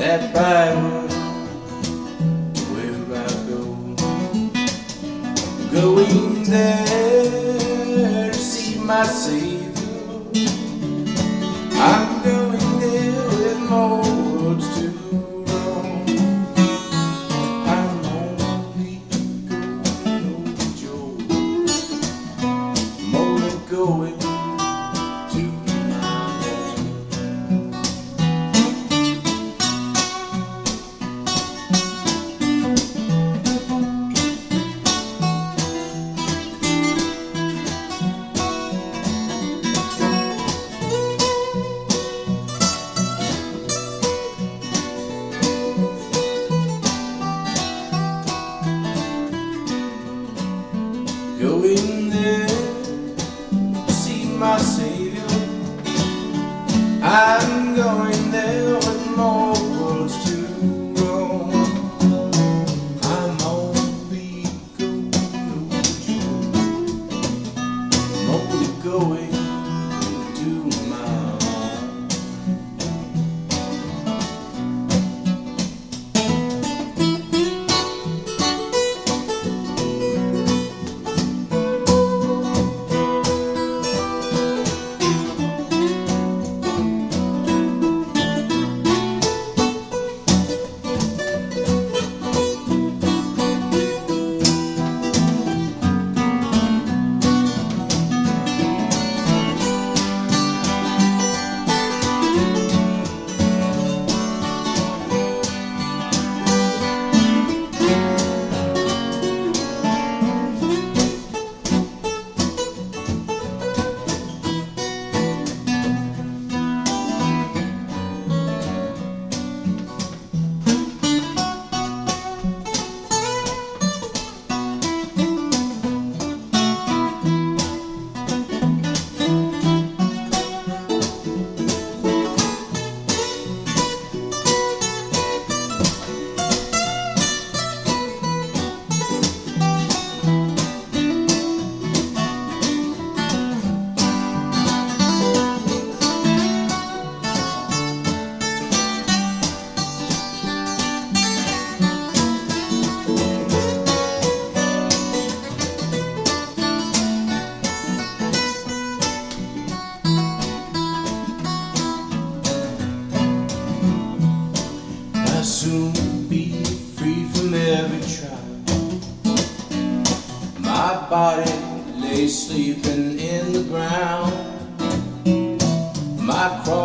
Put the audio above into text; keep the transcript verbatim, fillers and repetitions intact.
that byward where I go, going there to see my Savior. I'm going there with more roads to roam. I'm only going to Joe, I'm only going to my home. Going there to see my Savior. I'm going there with more worlds to roam. I'm only going to Joe, I'm only going to my home. I'll soon be free from every trial. My body lay sleeping in the ground. My cross